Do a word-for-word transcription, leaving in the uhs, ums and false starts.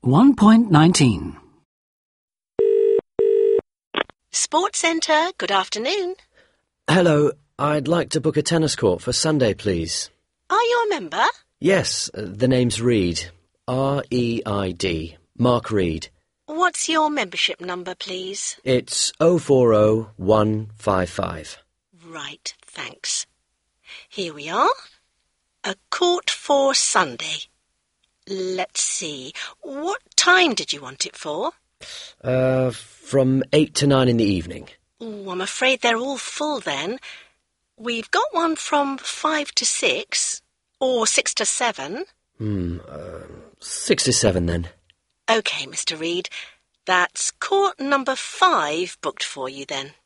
one point nineteen. Sports Centre, good afternoon. Hello, I'd like to book a tennis court for Sunday, please. Are you a member? Yes, uh, the name's Reed. R E I D. Mark Reed. What's your membership number, please? It's oh four oh one five five. Right, thanks. Here we are. A court for Sunday. Let's see. What time did you want it for? Uh, from eight to nine in the evening. Oh, I'm afraid they're all full then. We've got one from five to six, or six to seven. Hmm, uh, six to seven then. OK, Mister Reed. That's court number five booked for you then.